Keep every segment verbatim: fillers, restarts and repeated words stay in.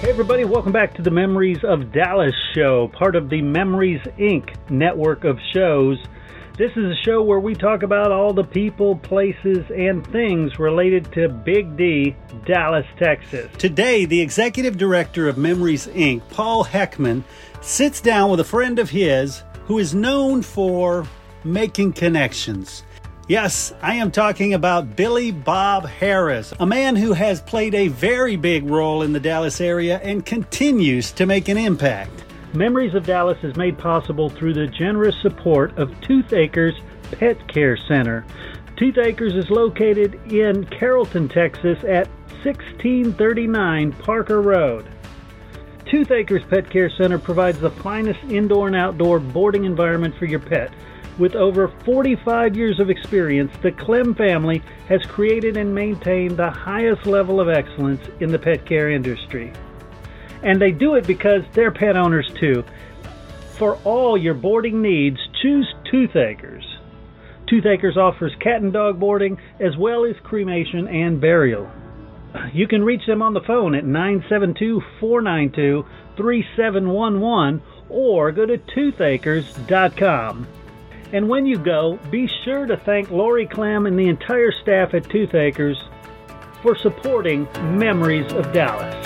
Hey everybody, welcome back to the Memories of Dallas show, part of the Memories Incorporated network of shows. This is a show where we talk about all the people, places, and things related to Big D, Dallas, Texas. Today, the executive director of Memories Incorporated, Paul Heckman, sits down with a friend of his who is known for making connections. Yes, I am talking about Billy Bob Harris, a man who has played a very big role in the Dallas area and continues to make an impact. Memories of Dallas is made possible through the generous support of Toothacres Pet Care Center. Toothacres is located in Carrollton, Texas at sixteen thirty-nine Parker Road. Toothacres Pet Care Center provides the finest indoor and outdoor boarding environment for your pet. With over forty-five years of experience, the Clem family has created and maintained the highest level of excellence in the pet care industry. And they do it because they're pet owners too. For all your boarding needs, choose Toothacres. Toothacres offers cat and dog boarding as well as cremation and burial. You can reach them on the phone at nine seven two, four nine two, three seven one one or go to toothacres dot com. And when you go, be sure to thank Lori Clem and the entire staff at Toothacres for supporting Memories of Dallas.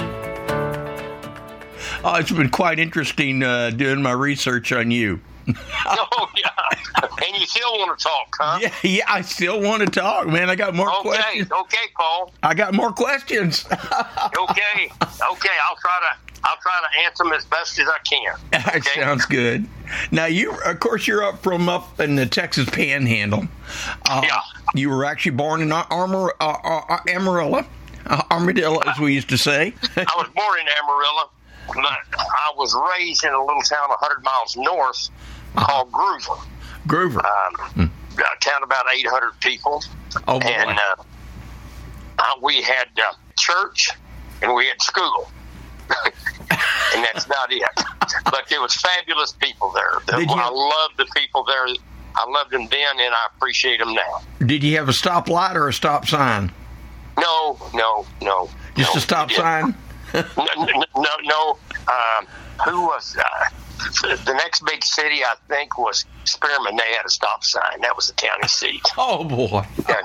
Oh, it's been quite interesting uh, doing my research on you. Oh, yeah. And you still want to talk, huh? Yeah, yeah, I still want to talk, man. I got more okay, questions. Okay, Paul. I got more questions. okay, okay. I'll try to. I'll try to answer them as best as I can. That Okay? sounds good. Now, you, of course, you're up from up in the Texas Panhandle. Uh, Yeah. You were actually born in Armor, uh, uh, Amarillo, uh, Armadillo, as we used to say. I was born in Amarillo, but I was raised in a little town one hundred miles north called Groover. Groover. Um, a town about eight hundred people. Oh, boy. And uh, uh, we had uh, church and we had school. And that's about it. But there was fabulous people there. Did you- I loved the people there. I loved them then, and I appreciate them now. Did you have a stoplight or a stop sign? No, no, no. Just no, a stop we sign? didn't. no, no, no. no. Um, who was uh, the next big city? I think was Spearman. They had a stop sign. That was the county seat. Oh, boy.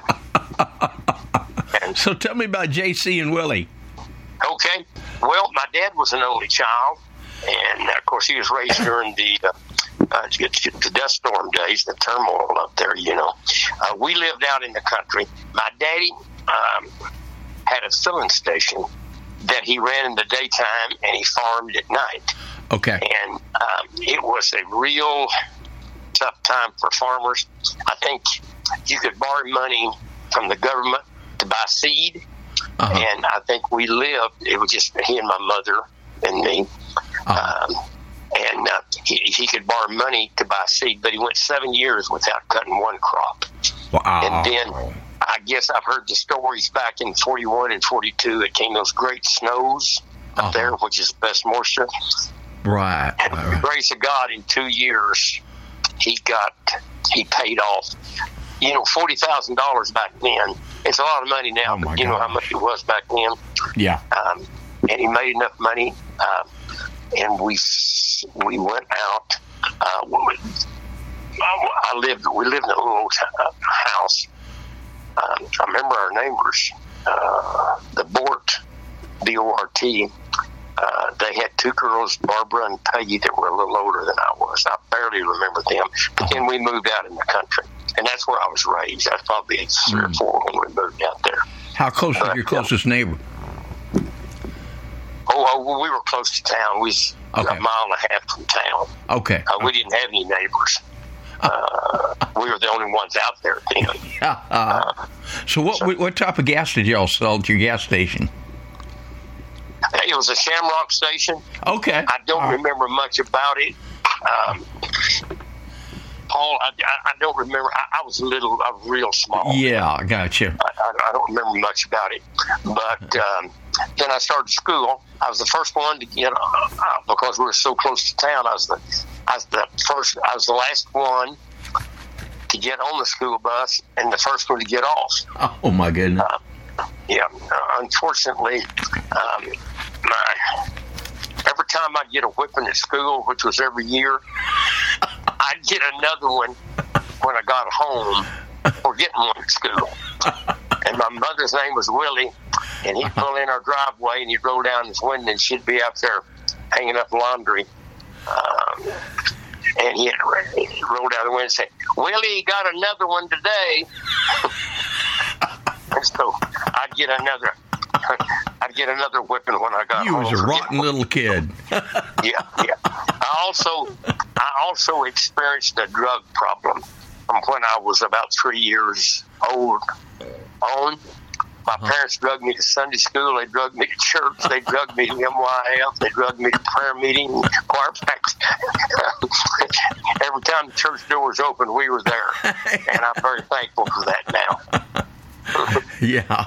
And, and So tell me about J C and Willie. Okay. Well, my dad was an only child, and of course he was raised during the uh, uh, the dust storm days, the turmoil up there. You know, uh, we lived out in the country. My daddy um, had a filling station that he ran in the daytime, and he farmed at night. Okay. And um, it was a real tough time for farmers. I think you could borrow money from the government to buy seed. Uh-huh. And I think we lived, it was just he and my mother and me. Uh-huh. Um, and uh, he, he could borrow money to buy seed, but he went seven years without cutting one crop. Wow. And then I guess I've heard the stories back in forty-one and forty-two. It came those great snows up Uh-huh. there, which is the best moisture. Right. And right, the right. grace of God, in two years, he got, he paid off, you know, forty thousand dollars back then. It's a lot of money now, Oh, my but you know how gosh. much it was back then. Yeah. Um, and he made enough money, uh, and we we went out. Uh, we, I lived. We lived in a little uh, house. Um, I remember our neighbors, uh, the Bort, B O R T. Uh, they had two girls, Barbara and Peggy, that were a little older than I was. I barely remember them. But then we moved out in the country, and that's where I was raised. I was probably age three or four when we moved out there. How close was your closest neighbor? Oh, oh, we were close to town. We was Okay. a mile and a half from town. Okay. Uh, we didn't have any neighbors. Uh, we were the only ones out there then. Uh, so what what type of gas did y'all sell at your gas station? It was a Shamrock station. Okay. I don't All right. remember much about it. Um, Paul, I, I, I don't remember. I, I was a little, I was real small. Yeah, I got you. I, I, I don't remember much about it. But um, then I started school. I was the first one to get, uh, because we were so close to town, I was the, I was the first, I was the last one to get on the school bus and the first one to get off. Oh, my goodness. Uh, yeah, uh, unfortunately, um, my time I'd get a whipping at school, which was every year, I'd get another one when I got home for getting one at school. And my mother's name was Willie, and he'd pull in our driveway, and he'd roll down his window, and she'd be up there hanging up laundry. Um, and he'd, he'd roll down the window and say, Willie, got another one today. And so I'd get another I'd get another whipping when I got you home. You was a rotten little kid. yeah, yeah. I also I also experienced a drug problem from when I was about three years old on. My uh-huh. parents drugged me to Sunday school. They drugged me to church. They drugged me to M Y F. They drugged me to prayer meeting, choir practice. Every time the church doors opened, we were there. And I'm very thankful for that now. yeah.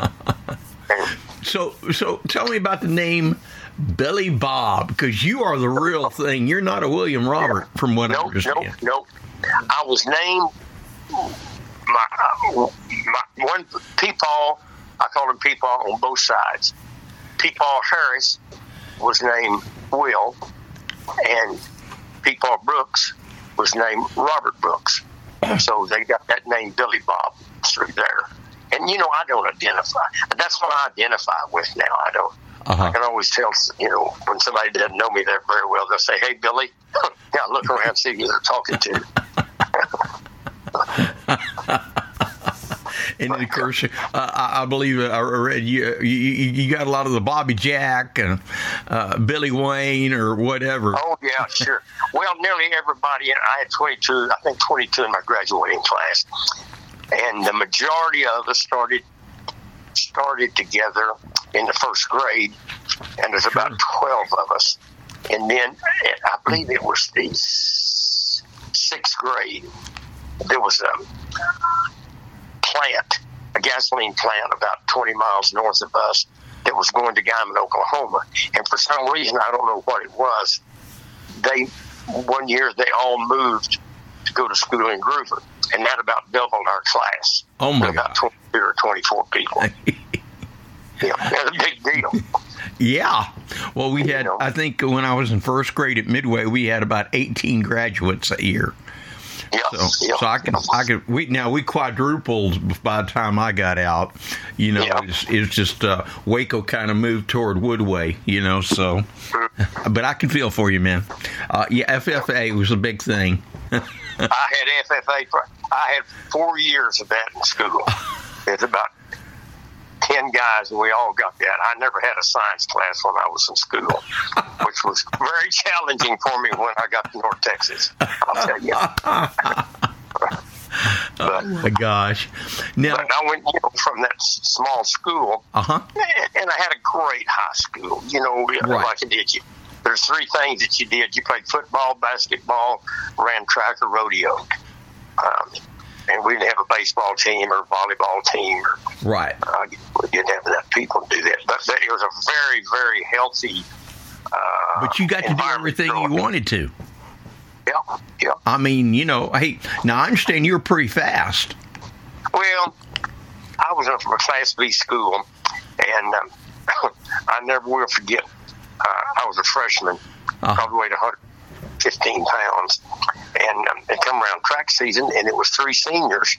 So, so tell me about the name Billy Bob, because you are the real thing. You're not a William Robert, yeah. from what nope, I understand. Nope, nope. I was named my, uh, my one Peepaw. I called him Peepaw on both sides. Peepaw Harris was named Will, and Peepaw Brooks was named Robert Brooks. So they got that name Billy Bob through there. And, you know, I don't identify. That's what I identify with now. I don't. Uh-huh. I can always tell, you know, when somebody doesn't know me there very well, they'll say, hey, Billy. Yeah, look around and see who they're talking to. And of course, uh, I, I believe I read you, you. You got a lot of the Bobby Jack and uh, Billy Wayne or whatever. Oh yeah, sure. Well, nearly everybody. I had twenty-two. I think twenty-two in my graduating class, and the majority of us started started together in the first grade, and there's about twelve of us. And then I believe it was the sixth grade. There was a plant, a gasoline plant about twenty miles north of us that was going to Guymon, Oklahoma. And for some reason, I don't know what it was, they, one year they all moved to go to school in Groover. And that about doubled our class. Oh, my God. About twenty-two or twenty-four people. Yeah, that's a big deal. Yeah. Well, we had, I think when I was in first grade at Midway, we had about eighteen graduates a year. Yeah, so, yeah, so I could, I could. We now we quadrupled by the time I got out. You know, yeah. it's, it's just uh, Waco kind of moved toward Woodway. You know, so. But I can feel for you, man. Uh, yeah, F F A was a big thing. I had F F A. For, I had four years of that in school. It's about ten guys, and we all got that. I never had a science class when I was in school, which was very challenging for me when I got to North Texas. I'll tell you. But, oh my gosh! Now, but I went, you know, from that small school, uh-huh. and I had a great high school. You know, right. like I did. You, there's three things that you did. You played football, basketball, ran track, or rodeo. Um, and we didn't have a baseball team or volleyball team. Or, right. Uh, we didn't have enough people to do that. But, but it was a very, very healthy uh But you got to do everything you wanted to. Yeah, yeah. I mean, you know, hey, now I understand you're pretty fast. Well, I was in a Class B school, and um, I never will forget, uh, I was a freshman, uh-huh. probably weighed one hundred fifteen pounds, and um, it come around track season, and it was three seniors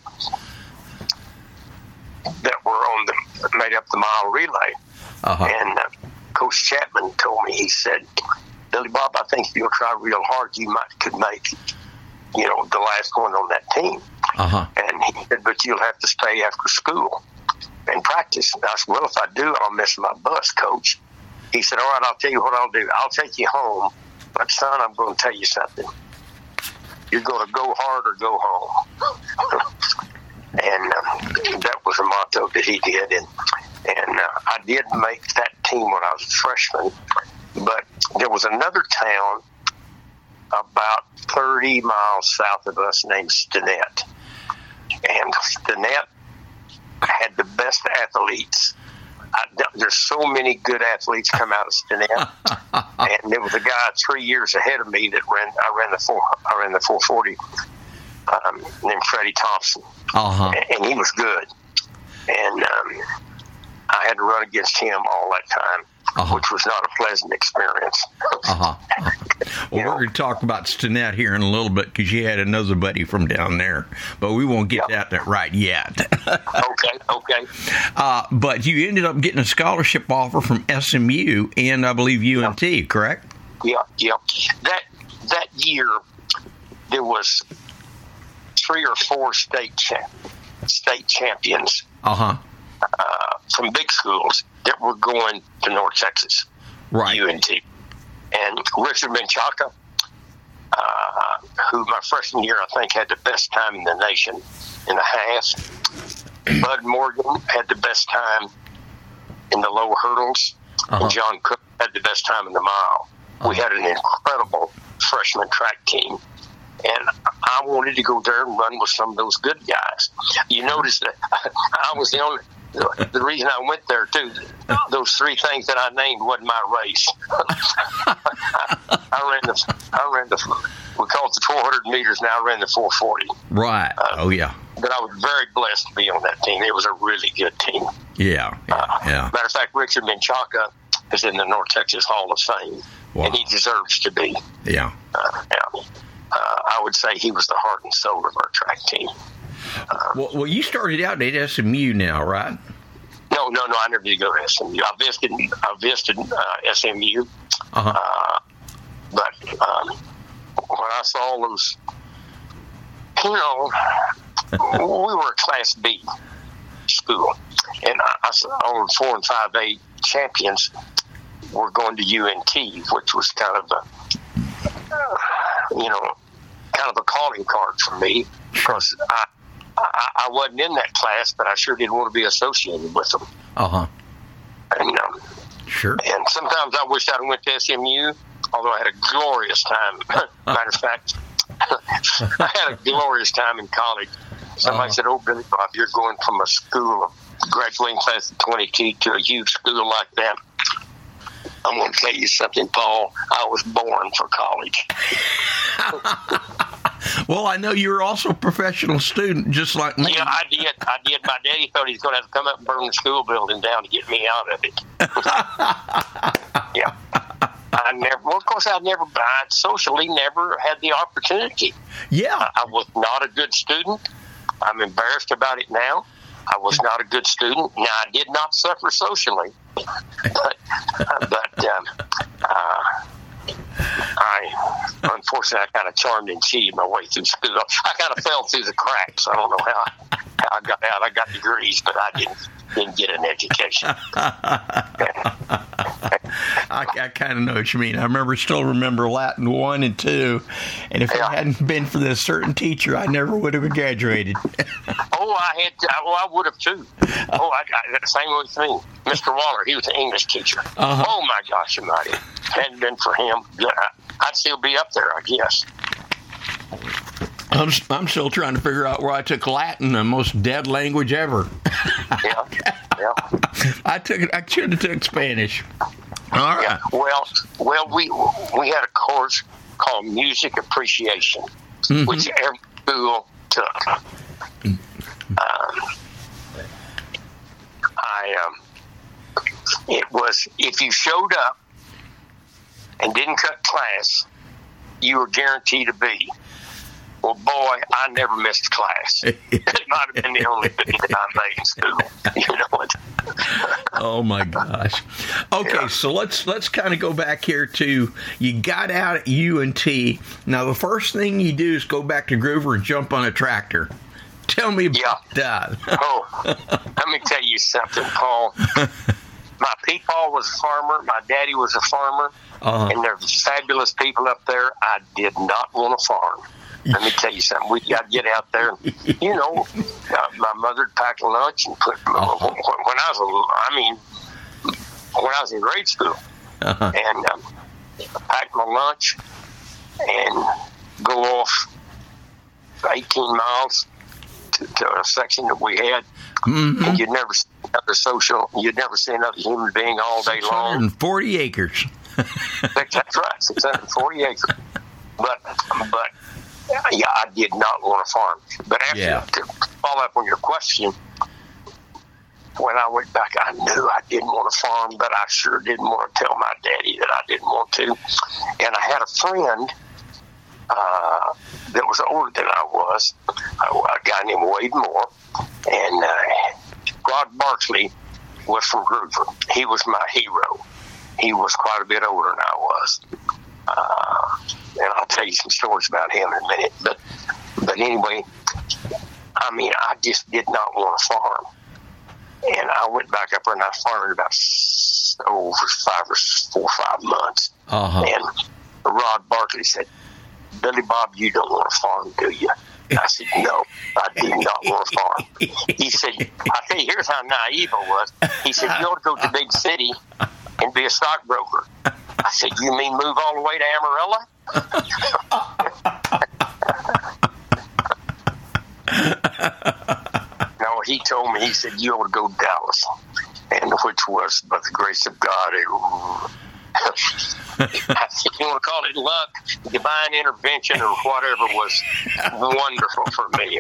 that were on the, made up the mile relay. Uh-huh. And uh, Coach Chapman told me, he said, Billy Bob, I think if you'll try real hard, you might could make, you know, the last one on that team. Uh-huh. And he said, but you'll have to stay after school and practice. And I said, well, if I do, I'll miss my bus, Coach. He said, all right, I'll tell you what I'll do. I'll take you home. But, son, I'm going to tell you something. You're going to go hard or go home. And um, that was a motto that he did. And, and uh, I did make that team when I was a freshman. But there was another town about thirty miles south of us named Stinnett. And Stinnett had the best athletes. I, there's so many good athletes come out of Stinnett. And there was a guy three years ahead of me that ran. I ran the four. I ran the four forty. Um, named Freddie Thompson. Uh-huh. And, and he was good. And um, I had to run against him all that time. uh-huh. which was not a pleasant experience. uh-huh. uh-huh. Well, You we're know? going to talk about Stinnett here in a little bit because you had another buddy from down there, but we won't get Yep. that right yet. Okay, okay. uh, but you ended up getting a scholarship offer from S M U and I believe U N T, correct? Yeah, yeah. That that year, there was three or four state cha- state champions Uh-huh. uh, from big schools that were going to North Texas, Right. U N T. And Richard Menchaca, uh, who my freshman year I think had the best time in the nation in the half. Bud Morgan had the best time in the low hurdles, Uh-huh. and John Cook had the best time in the mile. Uh-huh. We had an incredible freshman track team, and I wanted to go there and run with some of those good guys. You notice that I was the only. The reason I went there too, those three things that I named wasn't my race. I, I ran the, I ran the, we call it the four hundred meters. Now I ran the four forty. Right. Uh, oh, yeah. But I was very blessed to be on that team. It was a really good team. Yeah. Yeah. Uh, yeah. Matter of fact, Richard Menchaca is in the North Texas Hall of Fame, Wow. and he deserves to be. Yeah. Uh, yeah. Uh, I would say he was the heart and soul of our track team. Uh, Well, well, you started out at S M U now, right? no, no, no. I never did go to S M U. I visited, I visited uh, S M U, Uh-huh. uh, but um, when I saw those, you know, we were a Class B school, and I, I saw four and five A champions were going to U N T, which was kind of a, uh, you know, kind of a calling card for me because I, I I wasn't in that class, but I sure didn't want to be associated with them. Uh-huh. And um, Sure. and sometimes I wish I'd went to S M U, although I had a glorious time. Matter of fact, I had a glorious time in college. Somebody Uh-huh. said, "Oh, Billy Bob, you're going from a school of graduating class of twenty-two to a huge school like that." I'm going to tell you something, Paul. I was born for college. Well, I know you were also a professional student, just like me. Yeah, I did. I did. My daddy thought he was going to have to come up and burn the school building down to get me out of it. Yeah. I never, well, of course, I never, I socially never had the opportunity. Yeah. I was not a good student. I'm embarrassed about it now. I was not a good student. Now, I did not suffer socially, but, but um, uh, I, unfortunately, I kind of charmed and cheated my way through school. I kind of fell through the cracks. I don't know how I, how I got out. I got degrees, but I didn't didn't get an education. I, I kind of know what you mean. I remember, still remember Latin one and two, and if Yeah. it hadn't been for this certain teacher, I never would have graduated. Oh, I had. To, well, I would have too. Oh, I got the same with me. Mister Waller, he was an English teacher. Uh-huh. Oh my gosh, almighty! Hadn't been for him, I'd still be up there, I guess. I'm I'm still trying to figure out where I took Latin, the most dead language ever. Yeah, yeah. I took it. I should have took Spanish. All right. Yeah. Well, well, we we had a course called Music Appreciation, Mhm. which every school took. Um, I um, it was if you showed up and didn't cut class, you were guaranteed to be. Well, boy, I never missed class. It might have been the only thing that I made in school. You know it. Oh my gosh. Okay, Yeah. so let's let's kind of go back here to you got out at U N T. Now the first thing you do is go back to Groover and jump on a tractor. Tell me about Yeah. that. Oh, let me tell you something, Paul. My peepaw was a farmer. My daddy was a farmer. Uh-huh. And there's fabulous people up there. I did not want to farm. Let me tell you something. We got to get out there. You know, uh, my mother packed lunch and put. Uh-huh. When I was, a, I mean, when I was in grade school, Uh-huh. and um, pack my lunch and go off eighteen miles to, to a section that we had. Mm-hmm. And you'd never see another social. You'd never see another human being all day six hundred long. forty acres. That's right, six hundred forty acres. But but yeah, I did not want to farm. But after Yeah. to follow up on your question, when I went back, I knew I didn't want to farm, but I sure didn't want to tell my daddy that I didn't want to. And I had a friend uh, that was older than I was, a, a guy named Wade Moore, and uh, Rod Barkley was from Groover. He was my hero. He was quite a bit older than I was. Uh, and I'll tell you some stories about him in a minute. But, but anyway, I mean, I just did not want to farm. And I went back up there and I farmed about oh, five or four or five months. Uh-huh. And Rod Barkley said, Billy Bob, you don't want to farm, do you? I said, no, I do not want to farm. He said, I'll tell you, here's how naive I was. He said, you ought to go to the big city and be a stockbroker. I said, you mean move all the way to Amarillo? No, he told me, he said, you ought to go to Dallas, and which was, by the grace of God, a, if you want to call it luck, divine intervention, or whatever, was wonderful for me,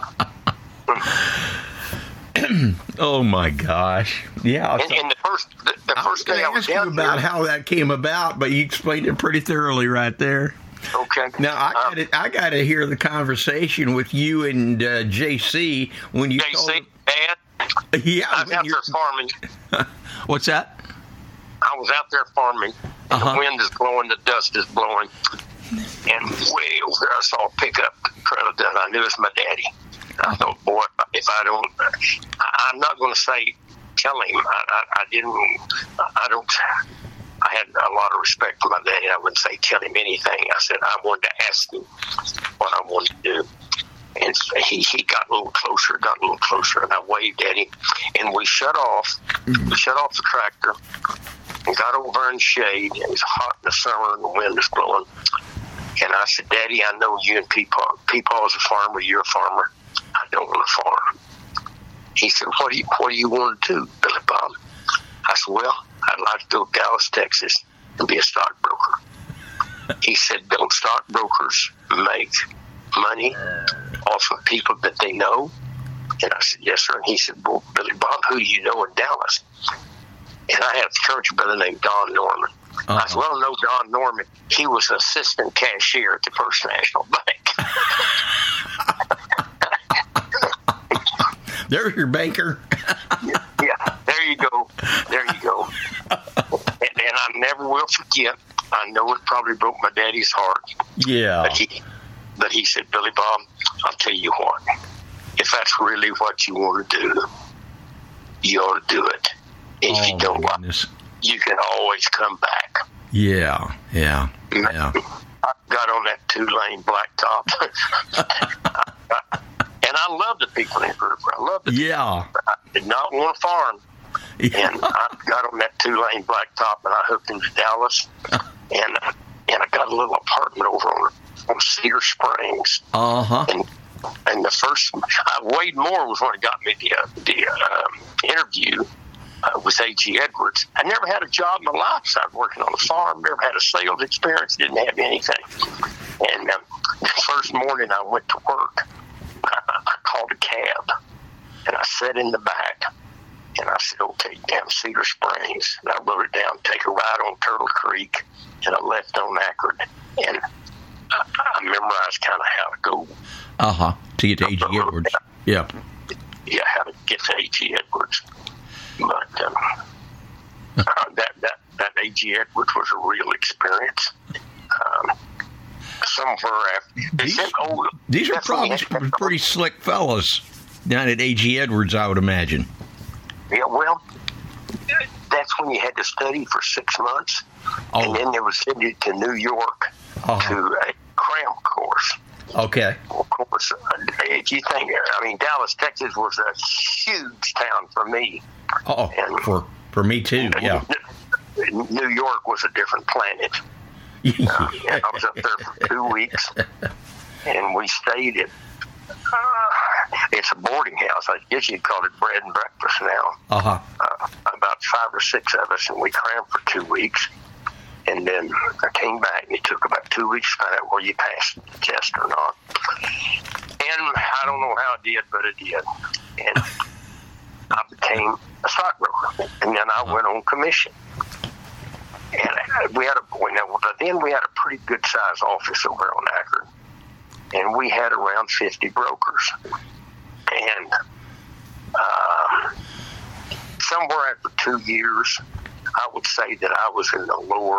okay? Oh, my gosh. Yeah. And, and the first the, the first day I was down there. I was about how that came about, but you explained it pretty thoroughly right there. Okay. Now I got um, to I got to hear the conversation with you and uh, J C when you J C, told Dad. Yeah, I was out there farming. What's that? I was out there farming. And Uh-huh. The wind is blowing, the dust is blowing, and way over there I saw a pickup trail of dust. I knew it was my daddy. I thought, boy, if I don't, I, I'm not going to say tell him. I, I, I didn't. I don't. I had a lot of respect for my daddy. I wouldn't say tell him anything. I said I wanted to ask him what I wanted to do. And he, he got a little closer, got a little closer, and I waved at him. And we shut off. We shut off the tractor and got over in shade. And it was hot in the summer, and the wind was blowing. And I said, Daddy, I know you and Peepaw. Peepaw's a farmer. You're a farmer. I don't want to farm. He said, what do you, what do you want to do, Billy Bob? I said, well, I'd like to go to Dallas, Texas, and be a stockbroker. He said, don't stockbrokers make money off of people that they know? And I said, yes, sir. And he said, well, Billy Bob, who do you know in Dallas? And I had a church brother named Don Norman. Uh-huh. I said, well, I know Don Norman. He was an assistant cashier at the First National Bank. There's your banker. yeah, yeah, there you go. There you go. And, and I never will forget. I know it probably broke my daddy's heart. Yeah. But he, but he said, Billy Bob, I'll tell you what. If that's really what you want to do, you ought to do it. And if oh, you don't like it, you can always come back. Yeah, yeah, yeah. I got on that two-lane blacktop. And I love the people in Groover. I love the Yeah. people. I did not want to farm. Yeah. And I got on that two-lane blacktop, and I hooked into Dallas. and and I got a little apartment over on, on Cedar Springs. Uh-huh. And and the first, uh, Wade Moore was one that got me the, uh, the um, interview uh, with A G Edwards. I never had a job in my life. So I was working on a farm, never had a sales experience, didn't have anything. And um, the first morning I went to work, I, I called a cab, and I sat in the back, and I said, okay, down Cedar Springs. And I wrote it down, take a ride on Turtle Creek, and I left on Akron. And I, I memorized kind of how to go. Uh-huh. To get to A G Edwards. Yeah. Yeah, how to get to A G Edwards. But um, uh, that, that, that A G Edwards was a real experience. Um, somewhere after. These, old, these are probably some pretty slick fellas down at A G Edwards, I would imagine. Yeah, well, that's when you had to study for six months. Oh. And then they were sent you to New York uh-huh. to a cram course. Okay. Of course, if you think, I mean, Dallas, Texas was a huge town for me. Oh, and for for me too, yeah. New York was a different planet. uh, and I was up there for two weeks, and we stayed at, uh, it's a boarding house. I guess you'd call it bread and breakfast now. Uh-huh. Uh, about five or six of us, and we crammed for two weeks. And then I came back, and it took about two weeks to find out whether you passed the test or not. And I don't know how it did, but it did. And I became a stockbroker, and then I went on commission. And we had a then we had a pretty good sized office over on Akron, and we had around fifty brokers. And uh, somewhere after two years, I would say that I was in the lower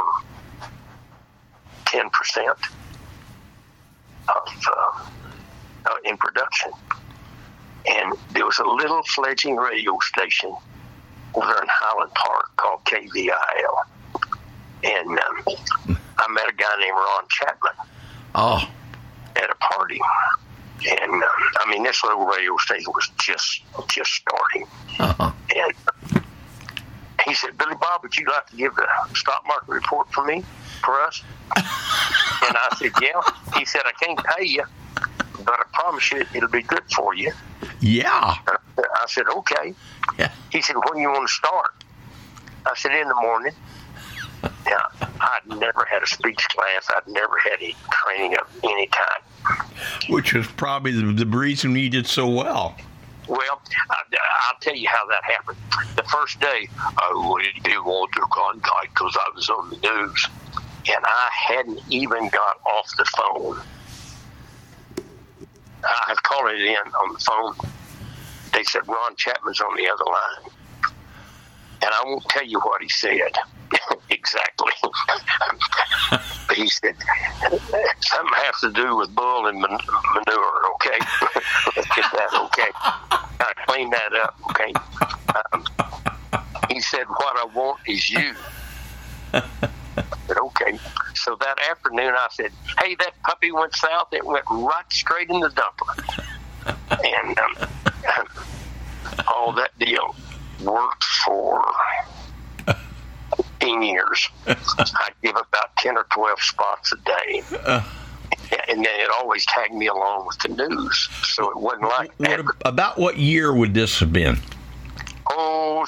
ten percent of uh, uh, in production. And there was a little fledgling radio station over in Highland Park called K V I L. And um, I met a guy named Ron Chapman oh. at a party. And, um, I mean, this little radio station was just just starting. Uh-huh. And he said, Billy Bob, would you like to give the stock market report for me, for us? And I said, yeah. He said, I can't pay you, but I promise you it'll be good for you. Yeah. I said, okay. Yeah. He said, when you want to start? I said, in the morning. Now, I'd never had a speech class. I'd never had any training of any kind. Which was probably the, the reason you did so well. Well, I, I'll tell you how that happened. The first day, I went to Walter Cronkite because I was on the news, and I hadn't even got off the phone. I had called it in on the phone. They said, Ron Chapman's on the other line. And I won't tell you what he said exactly. He said, something has to do with bull and man- manure, okay? Let's get that, okay? I clean that up, okay? Um, he said, what I want is you. I said, okay. So that afternoon I said, hey, that puppy went south. It went right straight in the dumper. And um, all that deal worked for fifteen years. I'd give about ten or twelve spots a day. Uh, and then it always tagged me along with the news. So it wasn't like what, that. About what year would this have been? Oh,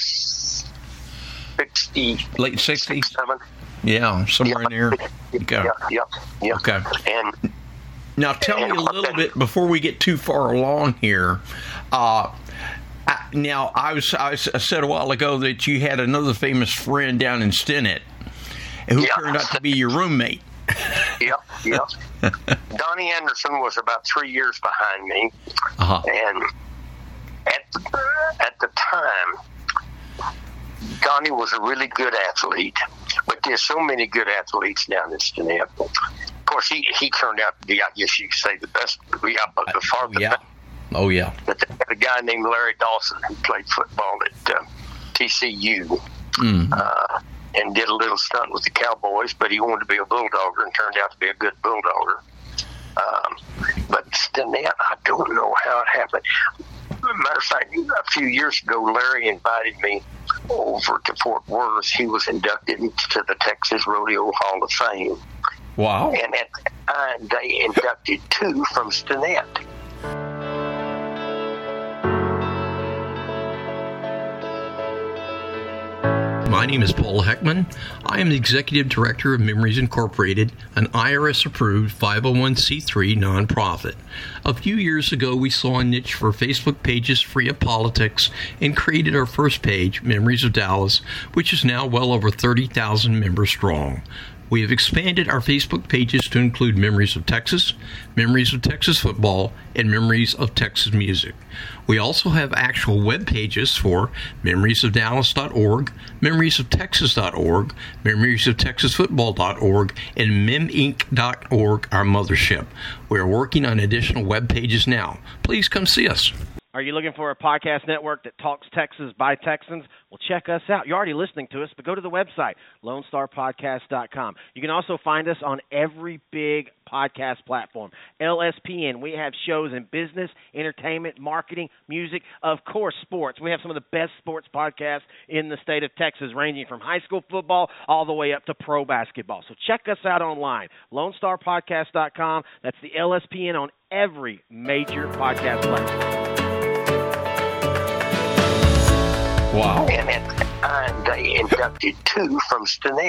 sixty. Late sixties? sixty-seven. Yeah, somewhere yeah. in there. Okay. Yeah, yeah, yeah. Okay. And now tell and me a little bit before we get too far along here. Uh, I, now I was I said a while ago that you had another famous friend down in Stinnett who yeah. turned out to be your roommate. Yep, yep. Donnie Anderson was about three years behind me, uh-huh. and at the, at the time, Donnie was a really good athlete. But there's so many good athletes down in Stinnett. Of course, he, he turned out to be, I guess you could say, the best. We up the far the yeah. best. Oh yeah. But they had a guy named Larry Dawson who played football at uh, T C U. Mm. Uh, and did a little stunt with the Cowboys, but he wanted to be a Bulldogger and turned out to be a good Bulldogger. Um, but Stinnett, I don't know how it happened. Matter of fact, a few years ago, Larry invited me over to Fort Worth. He was inducted into the Texas Rodeo Hall of Fame. Wow. And at the time, they inducted two from Stinnett. My name is Paul Heckman. I am the Executive Director of Memories Incorporated, an I R S-approved five oh one c three nonprofit. A few years ago, we saw a niche for Facebook pages free of politics and created our first page, Memories of Dallas, which is now well over thirty thousand members strong. We have expanded our Facebook pages to include Memories of Texas, Memories of Texas Football, and Memories of Texas Music. We also have actual web pages for memories of dallas dot org, memories of texas dot org, memories of texas football dot org, and mem inc dot org, our mothership. We are working on additional web pages now. Please come see us. Are you looking for a podcast network that talks Texas by Texans? Well, check us out. You're already listening to us, but go to the website, lone star podcast dot com. You can also find us on every big podcast platform. L S P N, we have shows in business, entertainment, marketing, music, of course, sports. We have some of the best sports podcasts in the state of Texas, ranging from high school football all the way up to pro basketball. So check us out online, lone star podcast dot com. That's the L S P N on every major podcast platform. Wow. And at the time, they inducted two from Stinnett.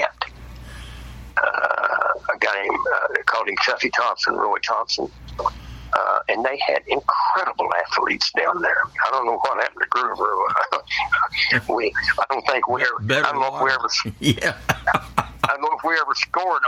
Uh, a guy named, uh, called him Chuffy Thompson, Roy Thompson. Uh, and they had incredible athletes down there. I don't know what happened to Groover. we, I don't think we ever. Better I don't know if we ever. Yeah. I don't know if we ever scored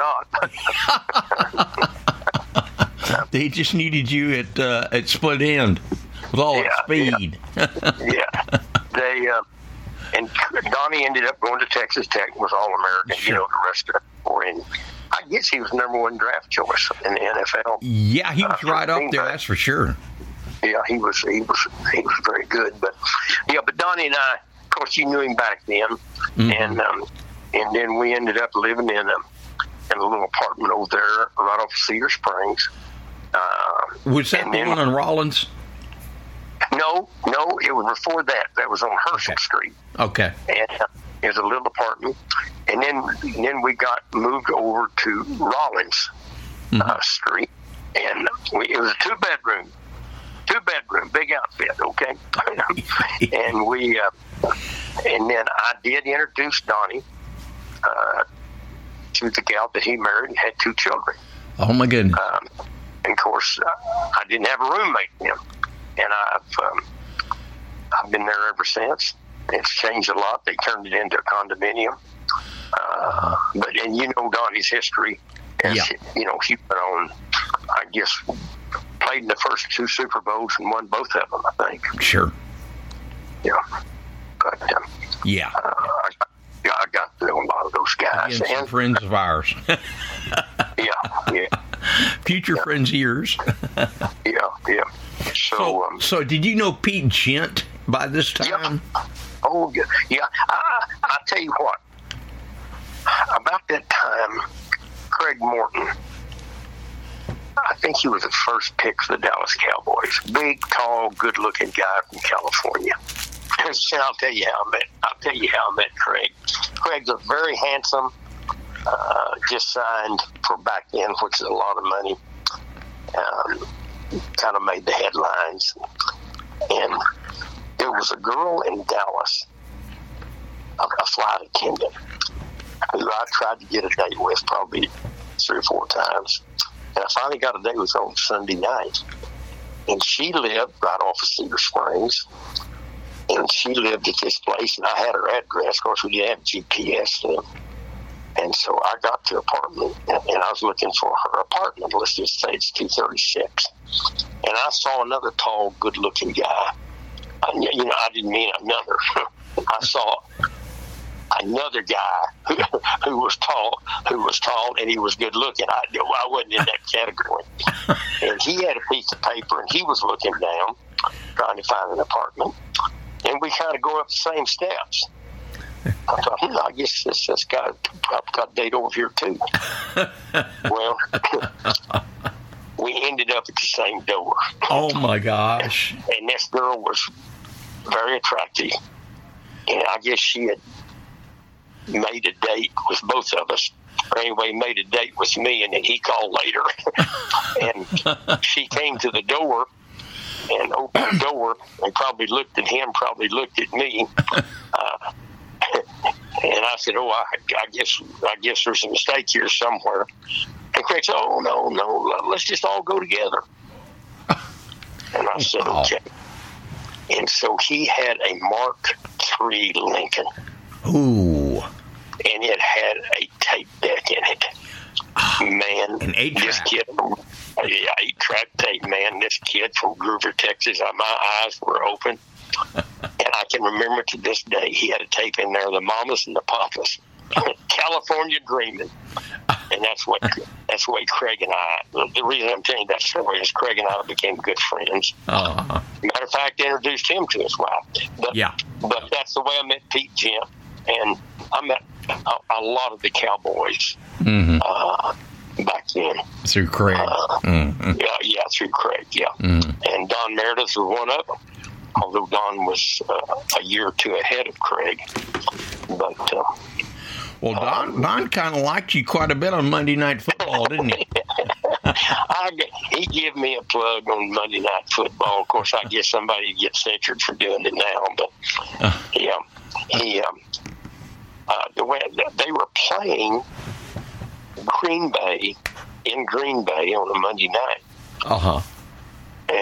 on them or not. They just needed you at uh, at split end with all yeah, its speed. Yeah, yeah. they uh, and Donnie ended up going to Texas Tech, was All American. Sure. You know, the rest of it. And I guess he was number one draft choice in the N F L. Yeah, he was uh, right up there. That's for sure. Yeah, he was. He was. He was very good. But yeah, but Donnie and I, of course, you knew him back then, mm-hmm. and um, and then we ended up living in a in a little apartment over there, right off Cedar Springs. Uh, was that the then, one on Rollins? No, no, it was before that. That was on Herschel Okay. Street. Okay. And uh, it was a little apartment, and then and then we got moved over to Rollins mm-hmm. uh, Street, and we, it was a two bedroom, two bedroom, big outfit. Okay, and we uh, and then I did introduce Donnie uh, to the gal that he married and had two children. Oh my goodness! Um, and of course, uh, I didn't have a roommate then, and I've um, I've been there ever since. It's changed a lot. They turned it into a condominium. Uh, but, and you know Donnie's history. As, yeah. You know, he went on, I guess, played in the first two Super Bowls and won both of them, I think. Sure. Yeah. But, um, yeah. Uh, I, yeah, I got to know a lot of those guys. Again, and friends of ours. yeah, yeah. Future yeah. friends of yours. yeah, yeah. So, so, um, so, did you know Pete Gent by this time? Yeah. Oh, yeah. yeah. I, I'll tell you what. About that time, Craig Morton, I think he was the first pick for the Dallas Cowboys. Big, tall, good-looking guy from California. And I'll tell you how I met. I'll tell you how I met Craig. Craig's a very handsome. Uh, just signed for back then, which is a lot of money. Um, kind of made the headlines, and there was a girl in Dallas, a, a flight attendant, who I tried to get a date with probably three or four times. And I finally got a date with her on Sunday night. And she lived right off of Cedar Springs. And she lived at this place, and I had her address. Of course, we didn't have G P S then. And so I got to the apartment, and, and I was looking for her apartment. Let's just say it's two thirty-six. And I saw another tall, good-looking guy. I, you know, I didn't mean another. I saw another guy who, who was tall, who was tall, and he was good looking. I, I wasn't in that category. And he had a piece of paper, and he was looking down, trying to find an apartment. And we kind of go up the same steps. I thought, hmm, I guess this, this guy probably got a date over here too. Well, we ended up at the same door. Oh my gosh! And this girl was very attractive, and I guess she had made a date with both of us. Or anyway, made a date with me, and then he called later. And she came to the door and opened the door and probably looked at him, probably looked at me. Uh, and I said, "Oh, I, I guess I guess there's a mistake here somewhere." And Craig said, "Oh, no, no, let's just all go together." And I said, wow. "Okay." And so he had a Mark three Lincoln. Ooh. And it had a tape deck in it. Man, an eight this track. kid, yeah, eight track tape, man. This kid from Groover, Texas, my eyes were open. And I can remember to this day, he had a tape in there, the Mamas and the Papas, California Dreaming. And that's what that's the way Craig and I, the reason I'm telling you that story is Craig and I became good friends. Uh-huh. Matter of fact, I introduced him to his wife. But, yeah. But that's the way I met Pete Gent. And I met a, a lot of the Cowboys mm-hmm. uh, back then. Through Craig. Uh, mm-hmm. Yeah, yeah, through Craig, yeah. Mm-hmm. And Don Meredith was one of them. Although Don was uh, a year or two ahead of Craig. But, uh, well, Don, um, Don kind of liked you quite a bit on Monday Night Football, didn't he? I, he gave me a plug on Monday Night Football. Of course, I guess somebody gets censored for doing it now. But, uh, yeah, he, um, uh, the way they were playing Green Bay in Green Bay on a Monday night. Uh-huh.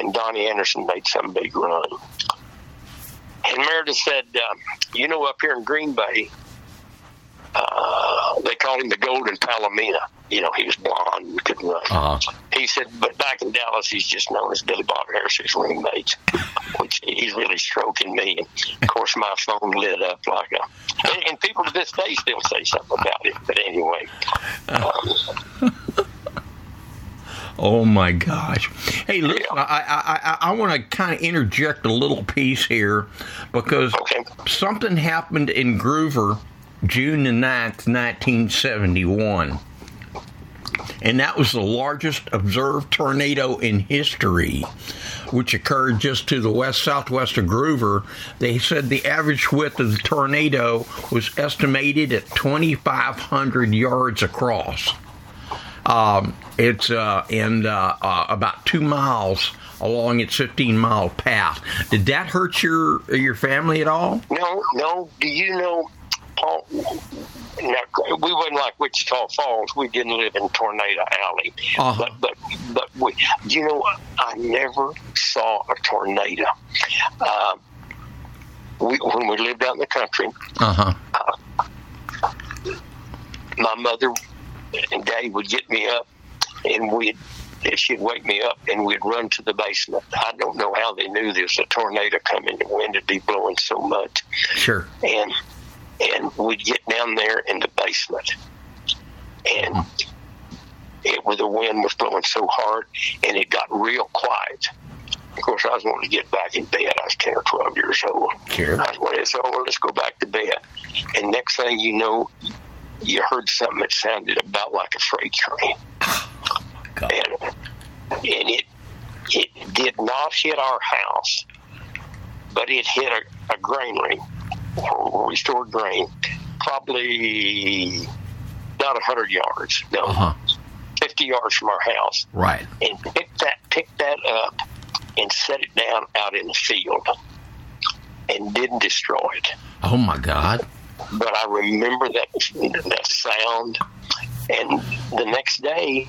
and Donnie Anderson made some big run. And Meredith said, um, you know, up here in Green Bay, uh, they call him the Golden Palomino. You know, he was blonde and couldn't run. Uh-huh. He said, but back in Dallas, he's just known as Billy Bob Harris's roommate, which he's really stroking me. And, of course, my phone lit up like a... And, and people to this day still say something about it. But anyway... Um, Oh, my gosh. Hey, listen, yeah. I, I, I, I want to kind of interject a little piece here because okay. something happened in Groover June the ninth, nineteen seventy-one. And that was the largest observed tornado in history, which occurred just to the west-southwest of Groover. They said the average width of the tornado was estimated at twenty-five hundred yards across. Um, it's uh, and uh, uh, about two miles along its fifteen-mile path. Did that hurt your your family at all? No, no. Do you know, Paul? Now, we wasn't like Wichita Falls. We didn't live in Tornado Alley. Uh-huh. But but but we, you know, I never saw a tornado. Uh, we, when we lived out in the country, uh-huh. uh, my mother and Dad would get me up, and we'd she'd wake me up, and we'd run to the basement. I don't know how they knew there was a tornado coming. The wind would be blowing so much. Sure. And and we'd get down there in the basement, and mm-hmm. it was the wind was blowing so hard, and it got real quiet. Of course, I was wanting to get back in bed. I was ten or twelve years old. Sure. I was wanting to say, "Oh, well, let's go back to bed." And next thing you know, you heard something that sounded about like a freight train. Oh, God. And, and it it did not hit our house, but it hit a, a granary where we stored grain, probably about one hundred yards, no, uh-huh. fifty yards from our house. Right. And picked that, picked that up and set it down out in the field and didn't destroy it. Oh, my God. But I remember that that sound, and the next day,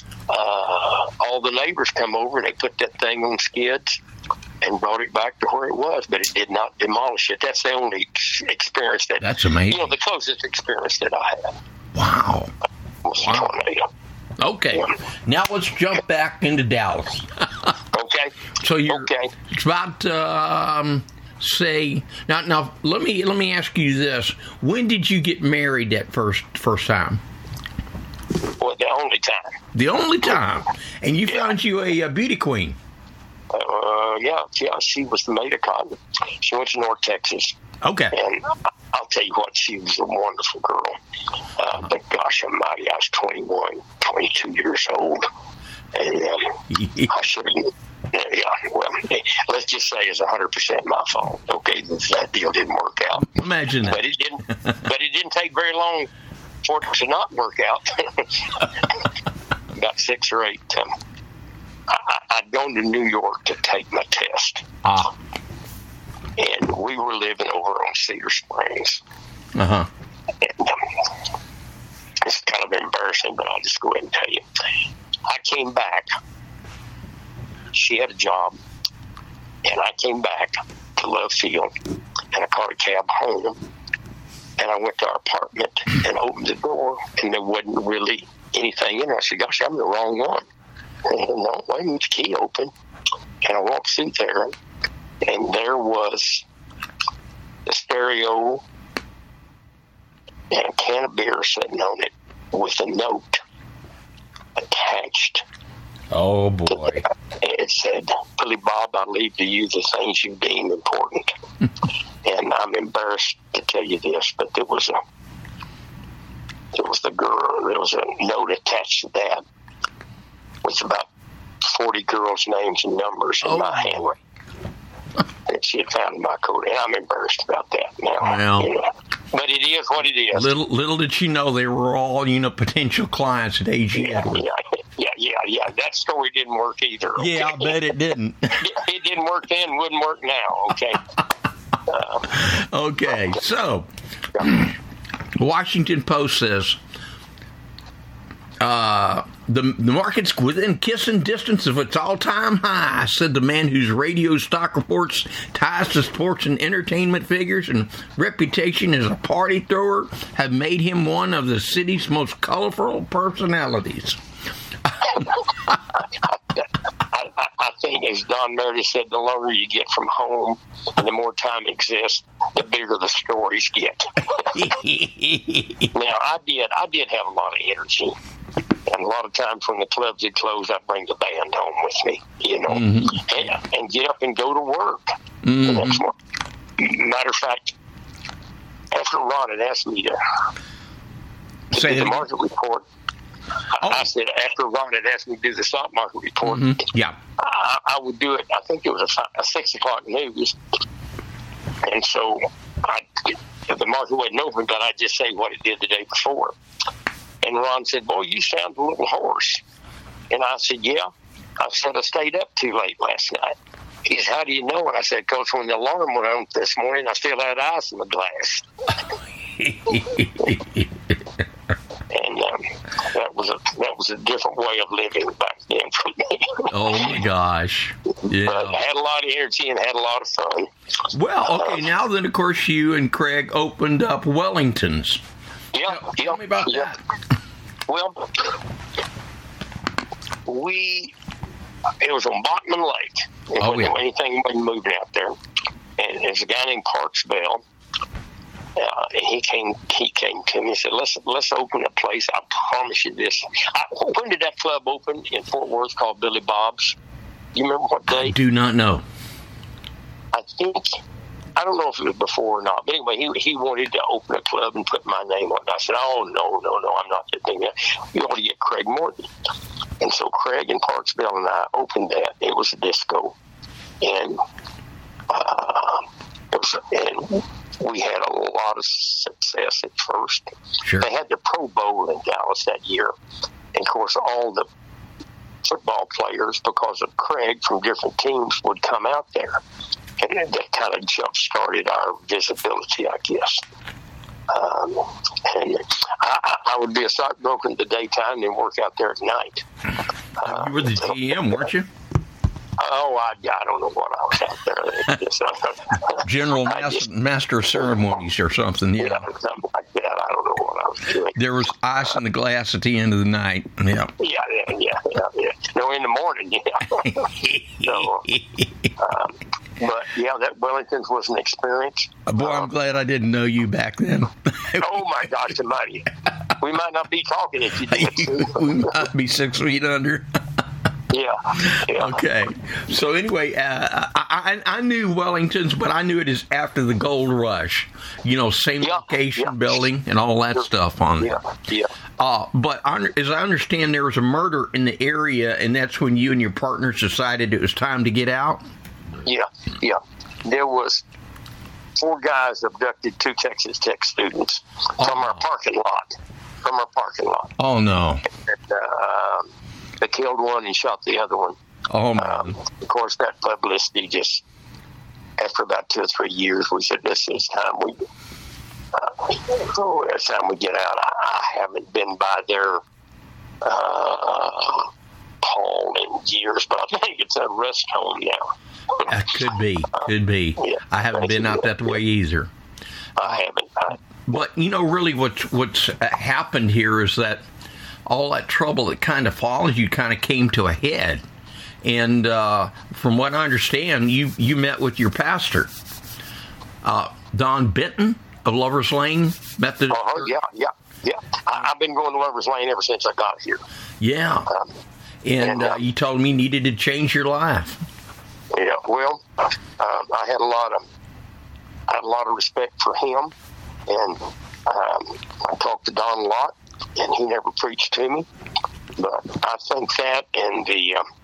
uh, all the neighbors come over and they put that thing on skids and brought it back to where it was, but it did not demolish it. That's the only experience that... That's amazing. You know, the closest experience that I had. Wow. Was wow. a tornado. Okay. Yeah. Now let's jump back into Dallas. Okay. So you're... Okay. It's about... Um, say now now let me let me ask you this. When did you get married that first first time? Well, the only time. The only time. And you yeah. found you a, a beauty queen. Uh, yeah, yeah. She was the maid of cotton. She went to North Texas. Okay. And I'll tell you what, she was a wonderful girl. Uh, but gosh almighty, I was twenty-one, twenty-two years old. And um, I should have... Yeah, well, let's just say it's one hundred percent my fault. Okay, that deal didn't work out. Imagine that. But it didn't. But it didn't take very long for it to not work out. About six or eight. Um, I, I'd gone to New York to take my test. Ah. And we were living over on Cedar Springs. Uh huh. And um, it's kind of embarrassing, but I'll just go ahead and tell you. I came back. She had a job, and I came back to Love Field, and I caught a cab home, and I went to our apartment and opened the door, and there wasn't really anything in there. I said, gosh, I'm the wrong one. And I said, no, why didn't the key open? And I walked through there, and there was the stereo and a can of beer sitting on it with a note attached. Oh, boy. It said, Billy Bob, I leave to you the things you deem important. And I'm embarrassed to tell you this, but there was a there was the girl, there was a note attached to that with about forty girls' names and numbers in oh, my handwriting that she had found in my coat. And I'm embarrassed about that now. Well, you know. But it is what it is. Little little did she know they were all, you know, potential clients at A G yeah, Edwards. Yeah, yeah, yeah, yeah. That story didn't work either. Okay? Yeah, I bet it didn't. it, it didn't work then, wouldn't work now, okay? uh, okay, so Washington Post says Uh, the the market's within kissing distance of its all-time high, said the man whose radio stock reports ties to sports and entertainment figures and reputation as a party thrower have made him one of the city's most colorful personalities. I, I, I think, as Don Meredith said, the longer you get from home and the more time exists, the bigger the stories get. Now, I did, I did have a lot of energy. And a lot of times when the clubs had closed, I'd bring the band home with me, you know, mm-hmm. and, and get up and go to work mm-hmm. the next morning. Matter of fact, after Ron had asked me to, to Say do the market report, oh. I said, after Ron had asked me to do the stock market report, mm-hmm. yeah, I, I would do it. I think it was a, five, a six o'clock news. And so I, the market wasn't open, but I'd just say what it did the day before. And Ron said, boy, you sound a little hoarse. And I said, yeah. I said, I stayed up too late last night. He said, how do you know? And I said, because when the alarm went on this morning, I still had ice in the glass. And um, that was a that was a different way of living back then for me. Oh, my gosh. Yeah. But I had a lot of energy and had a lot of fun. Well, okay, uh, now then, of course, you and Craig opened up Wellington's. Yeah, Tell, yeah, tell me about yeah. that. Well, we, it was on Bachman Lake. It oh, wasn't, yeah. Anything wasn't moving out there. And there's a guy named Parks Bell. Uh, and he came he came to me and said, let's, let's open a place. I promise you this. I, when did that club open in Fort Worth called Billy Bob's? Do you remember what day? I do not know. I think... I don't know if it was before or not, but anyway, he he wanted to open a club and put my name on it. I said, oh, no, no, no, I'm not that thing. You ought to get Craig Morton. And so Craig and Parks Bell and I opened that. It was a disco. And, uh, it was, and we had a lot of success at first. Sure. They had the Pro Bowl in Dallas that year. And, of course, all the football players, because of Craig from different teams, would come out there. And that kind of jump-started our visibility, I guess. Um, and I, I would be a stockbroker in the daytime and work out there at night. Uh, you were the G M, weren't you? Oh, I, I don't know what I was out there. Just, uh, General mas- just, Master of Ceremonies or something, yeah. yeah. Something like that. I don't know what I was doing. There was ice in the glass at the end of the night. Yeah. Yeah, yeah, yeah, yeah. yeah. No, in the morning, yeah. so, um, but, yeah, that Wellington's was an experience. Boy, I'm um, glad I didn't know you back then. Oh, my gosh, somebody. We might not be talking if you did. We might be six feet under. Yeah, yeah. Okay. So anyway, uh, I, I I knew Wellington's, but I knew it as after the gold rush. You know, same yeah, location, yeah. building, and all that stuff on there. Yeah, yeah. Uh, but I, as I understand, there was a murder in the area, and that's when you and your partners decided it was time to get out? Yeah, yeah. There was four guys abducted two Texas Tech students oh. from our parking lot. From our parking lot. Oh, no. And, uh, they killed one and shot the other one. Oh, man. Um, of course, that publicity just, after about two or three years, we said, this is time we, uh, oh, it's time we get out. I, I haven't been by there, uh, Paul, in years, but I think it's a rest home now. Uh, could be, could be. Yeah, I haven't been out that way either. I haven't. I, but, you know, really what's, what's happened here is that all that trouble that kind of follows you kind of came to a head. And uh, from what I understand, you, you met with your pastor, uh, Don Benton of Lover's Lane Methodist. Oh, uh, yeah, yeah, yeah. I, I've been going to Lover's Lane ever since I got here. Yeah. Um, and and uh, uh, you told me you needed to change your life. Yeah, well, um, I had a lot of I had a lot of respect for him, and um, I talked to Don a lot. And he never preached to me, but I think that and the um,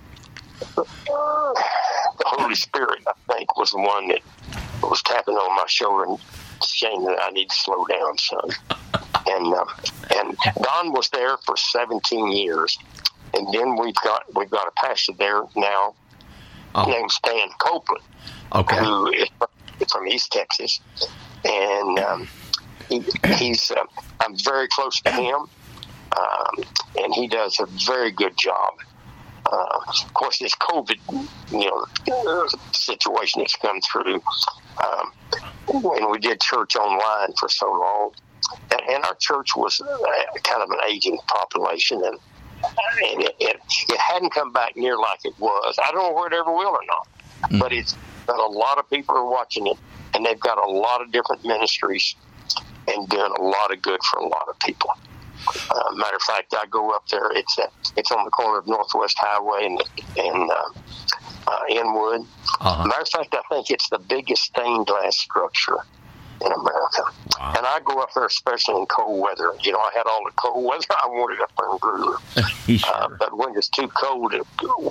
the Holy Spirit, I think, was the one that was tapping on my shoulder and saying that I need to slow down, son. And uh, and Don was there for seventeen years, and then we've got we've got a pastor there now oh. named Stan Copeland, okay, who is from East Texas, and. Um, He, he's. Uh, I'm very close to him. um, and he does a very good job. Uh, of course, this COVID, you know, situation that's come through. Um, when we did church online for so long, and, and our church was uh, kind of an aging population, and and it, it it hadn't come back near like it was. I don't know where it ever will or not, mm. but it's got a lot of people are watching it, and they've got a lot of different ministries and doing a lot of good for a lot of people. Uh, matter of fact, I go up there. It's a, it's on the corner of Northwest Highway and and uh, uh, Inwood. Uh-huh. Matter of fact, I think it's the biggest stained glass structure in America. Wow. And I go up there, especially in cold weather. You know, I had all the cold weather I wanted up there in Groover. Sure. Uh, but when it's too cold to,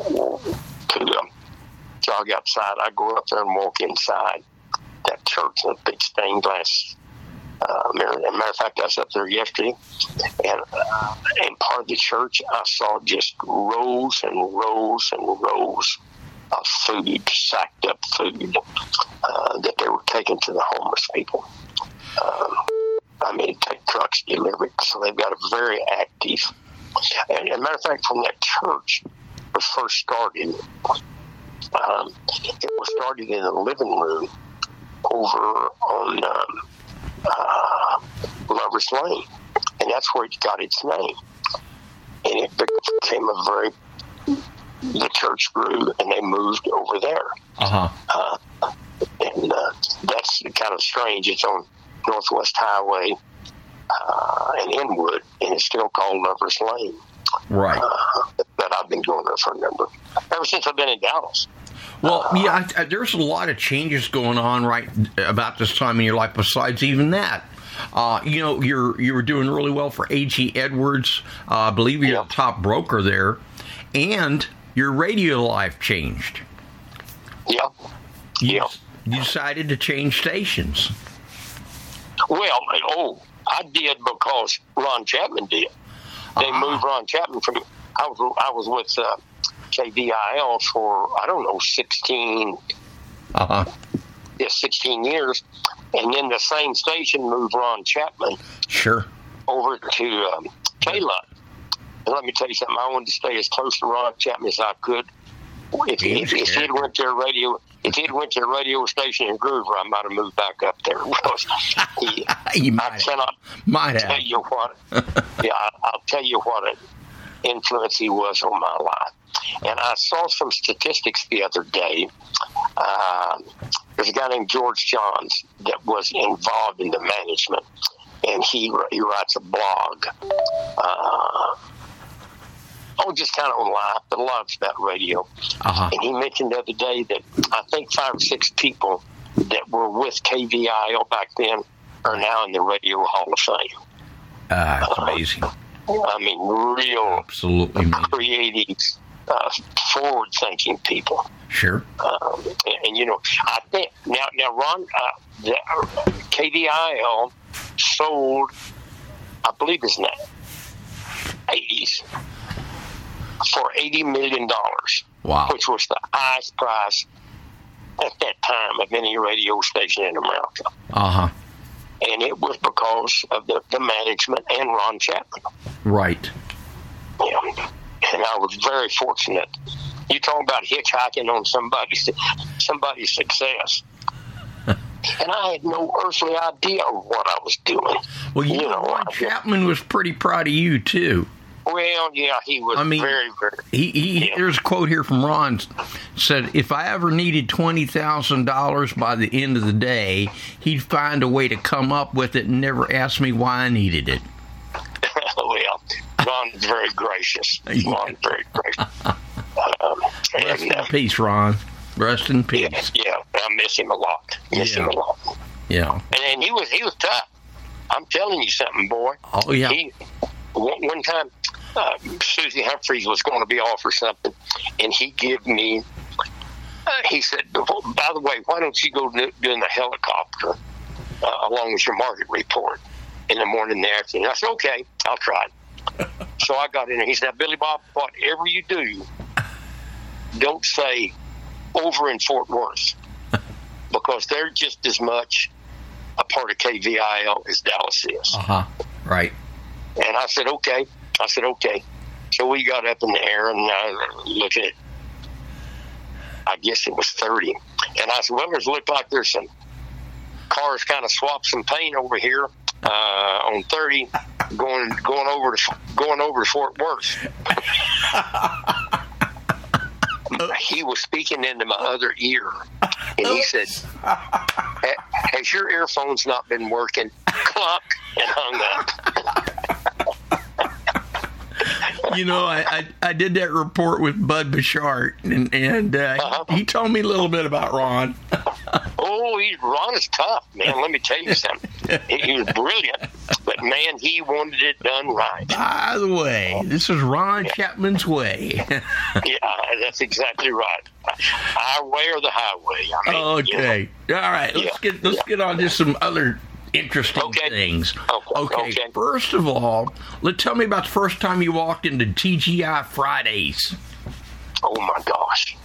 to um, jog outside, I go up there and walk inside that church in a big stained glass. Uh, as a matter of fact, I was up there yesterday, and uh, in part of the church, I saw just rows and rows and rows of food, sacked up food uh, that they were taking to the homeless people. Um, I mean, take trucks deliver it, so they've got a very active. And as a matter of fact, from that church was first started, um, it was started in the living room over on Um, Uh, Lover's Lane, and that's where it got its name. And it became a very, the church grew, and they moved over there. Uh-huh. Uh, and uh, that's kind of strange. It's on Northwest Highway uh, and Inwood, and it's still called Lover's Lane. Right. Uh, but I've been going there for a number, ever since I've been in Dallas. Well, yeah, I, I, there's a lot of changes going on right about this time in your life. Besides even that, uh, you know, you're you were doing really well for A G Edwards. Uh, I believe you're yeah. the top broker there, and your radio life changed. Yeah. You, yeah. You decided to change stations. Well, oh, I did because Ron Chapman did. They uh-huh. moved Ron Chapman from. I was I was with. Uh, K V I L for, I don't know, sixteen, uh-huh. yeah, sixteen years. And then the same station moved Ron Chapman sure. over to um, K-Lot. And let me tell you something, I wanted to stay as close to Ron Chapman as I could. If, if, if he had went to a radio, if he had went to a radio station in Groover, I might have moved back up there. Because he, you I cannot might tell have. you what, yeah, I, I'll tell you what an influence he was on my life. And I saw some statistics the other day. Uh, there's a guy named George Johns that was involved in the management, and he he writes a blog. Uh, oh, just kind of on live, but a lot about radio. Uh-huh. And he mentioned the other day that I think five or six people that were with K V I L back then are now in the Radio Hall of Fame. Ah, that's uh, amazing. I mean, real, absolutely creative. Uh, forward-thinking people. Sure. Um, and, and, you know, I think, now, now Ron, uh, the, uh, K V I L sold, I believe it's in the eighties, for eighty million dollars. Wow. Which was the highest price at that time of any radio station in America. Uh-huh. And it was because of the, the management and Ron Chapman. Right. Yeah. And I was very fortunate. You talk about hitchhiking on somebody's somebody's success, and I had no earthly idea of what I was doing. Well, you, you know, Ron Chapman was pretty proud of you too. Well, yeah, he was. I mean, very, very. He, he yeah. There's a quote here from Ron. Said, "If I ever needed twenty thousand dollars by the end of the day, he'd find a way to come up with it and never ask me why I needed it." Well, Ron's very gracious. Ron's very gracious. Um, Rest and, in uh, peace, Ron. Rest in peace. Yeah, yeah, I miss him a lot. Miss yeah. him a lot. Yeah. And, and he was he was tough. I'm telling you something, boy. Oh yeah. He, one, one time, uh, Susie Humphreys was going to be off or something, and he gave me. Uh, he said, "By the way, why don't you go do, doing the helicopter uh, along with your market report in the morning and the afternoon?" I said, "Okay, I'll try it." So I got in there. He said, "Billy Bob, whatever you do, don't say over in Fort Worth, because they're just as much a part of K V I L as Dallas is." Uh huh. Right. And I said, "Okay, I said, okay. So we got up in the air, and I looked at it. I guess it was thirty. And I said, well, there's look like there's some cars kind of swapped some paint over here uh, on thirty, going going over to going over to Fort Worth. He was speaking into my other ear, and he said, has your earphones not been working? Clock, and hung up. You know, I, I, I did that report with Bud Bouchard, and, and uh, uh-huh. he, he told me a little bit about Ron. Oh, he, Ron is tough, man. Let me tell you something. He, he was brilliant, but, man, he wanted it done right. By the way, this is Ron yeah. Chapman's way. Yeah, that's exactly right. Our way or the highway. I mean, okay. You know. All right. Let's yeah. get let's yeah. get on to some other interesting okay. things. Okay. Okay. okay. First of all, let tell me about the first time you walked into T G I Fridays. Oh my gosh.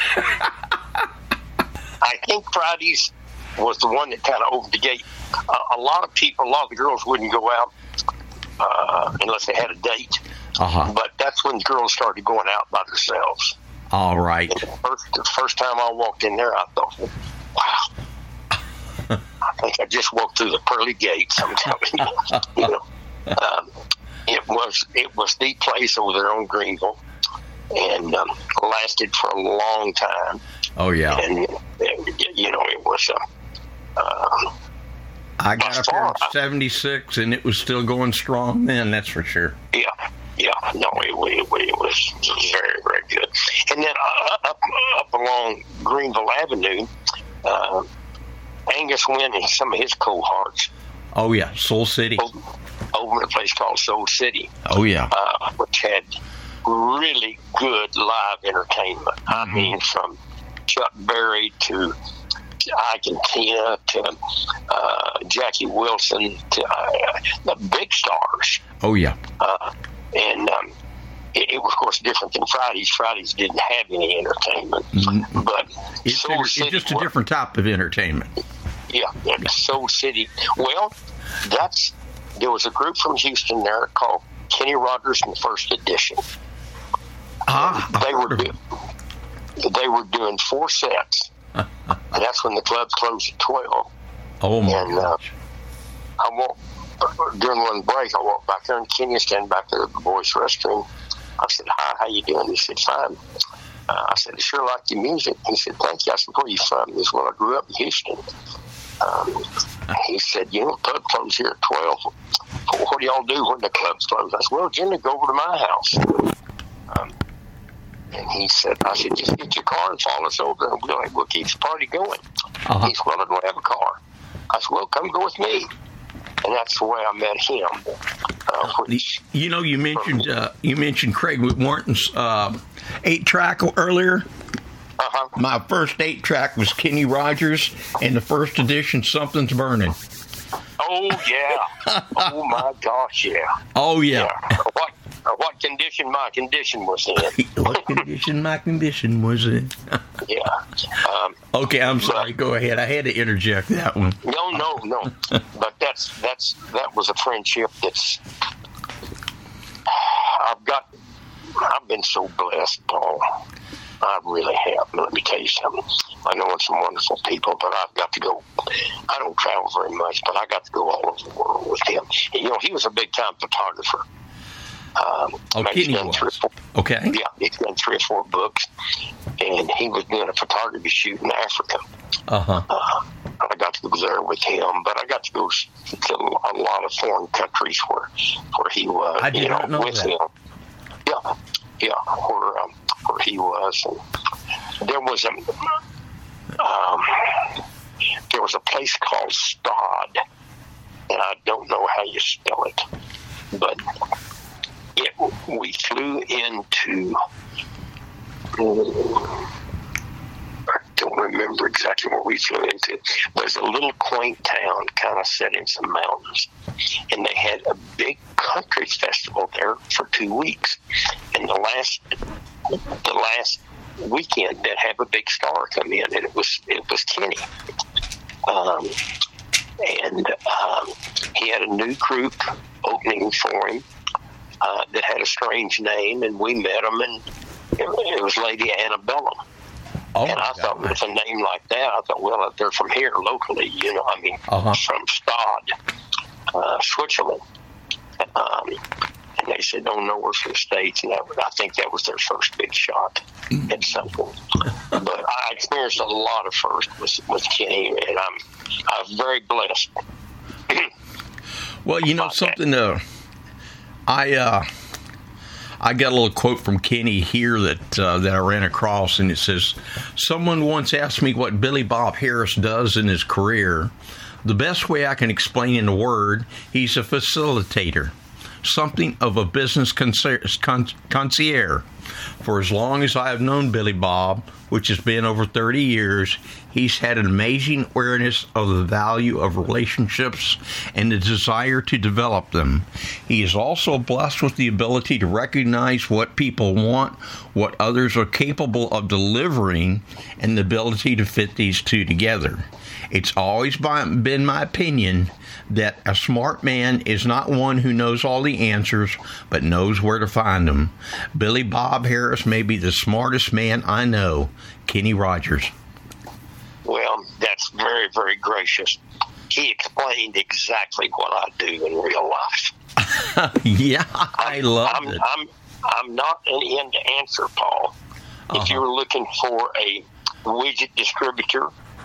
I think Fridays was the one that kind of opened the gate. Uh, a lot of people, a lot of the girls wouldn't go out uh, unless they had a date. Uh-huh. But that's when girls started going out by themselves. All right. And the first, the first time I walked in there, I thought, wow. I think I just walked through the pearly gates. I'm telling you, you know, um, it was it was the place over there on Greenville, and um, lasted for a long time. Oh yeah, and you know it was. Uh, uh, I got up here in seventy-six, and it was still going strong then. That's for sure. Yeah, yeah, no, it, it, it was very very good. And then uh, up up along Greenville Avenue. Uh, Angus went and some of his cohorts. Oh, yeah, Soul City. Over, over in a place called Soul City. Oh, yeah. Uh, which had really good live entertainment. Mm-hmm. I mean, from Chuck Berry to Ike and Tina to uh, Jackie Wilson to uh, the big stars. Oh, yeah. Uh, and um, it, it was, of course, different than Fridays. Fridays didn't have any entertainment. Mm-hmm. But it's, Soul a, City it's just a was, different type of entertainment. Yeah, yeah, Soul City. Well, that's there was a group from Houston there called Kenny Rogers and First Edition. Ah, they were do, they were doing four sets, and that's when the clubs closed at twelve. Oh my and, uh, gosh! I walked during one break. I walked back there, and Kenny was standing back there at the boys' restroom. I said, "Hi, how you doing?" He said, "Fine." Uh, I said, "I sure like your music." He said, "Thank you." I said, "Where are you from?" He said, "Well, I grew up in Houston." Um, he said, "You know, the club closed here at twelve. What do y'all do when the club's closed?" I said, "Well, generally go over to my house." Um, and he said, I said, "Just get your car and follow us over, and we'll, we'll keep the party going." Uh-huh. He said, "Well, I don't have a car." I said, "Well, come go with me." And that's the way I met him. Uh, which, you know, you mentioned uh, you mentioned Craig Martin's uh, eight track earlier. Uh-huh. My first eight track was Kenny Rogers, and the first edition, Something's Burning. Oh yeah! Oh my gosh, yeah! Oh yeah! yeah. What what condition my condition was in? What condition my condition was in? Yeah. Um, okay, I'm sorry. But, go ahead. I had to interject that one. No, no, no. But that's that's that was a friendship that's I've got. I've been so blessed, Paul. I really have. Let me tell you something. I know some wonderful people, but I've got to go. I don't travel very much, but I got to go all over the world with him. You know, he was a big-time photographer. Um, oh, Kenny was. Three or four, okay. Yeah, he's done three or four books, and he was doing a photography shoot in Africa. Uh-huh. Uh, I got to go there with him, but I got to go to a lot of foreign countries where where he was. I did you know, not know with that. him. Yeah, yeah, where um, where he was, and there was a um, there was a place called Stad, and I don't know how you spell it, but it we flew into. I don't remember exactly where we flew into. There's a little quaint town kind of set in some mountains, and they had a big country festival there for two weeks. And the last, the last weekend, they'd have a big star come in, and it was it was Kenny. Um, and um, he had a new group opening for him, uh, that had a strange name, and we met them, and it, it was Lady Annabella. Oh, and I thought with a name like that, I thought, well, they're from here locally, you know, I mean, uh-huh. from Stade, uh, Switzerland. Um, and they said, oh, no, we're from the States. And that, I think that was their first big shot at something. But I experienced a lot of firsts with, with Kenny, and I'm, I'm very blessed. Well, you know something, uh, I, uh, I got a little quote from Kenny here that uh, that I ran across, and it says, someone once asked me what Billy Bob Harris does in his career. The best way I can explain in a word, he's a facilitator, something of a business concierge. For as long as I have known Billy Bob, which has been over thirty years, he's had an amazing awareness of the value of relationships and the desire to develop them. He is also blessed with the ability to recognize what people want, what others are capable of delivering, and the ability to fit these two together. It's always been my opinion that a smart man is not one who knows all the answers, but knows where to find them. Billy Bob Harris may be the smartest man I know. Kenny Rogers. Well, that's very, very gracious. He explained exactly what I do in real life. Yeah, I I'm, love I'm, it. I'm, I'm not an end answer, Paul. Uh-huh. If you're looking for a widget distributor,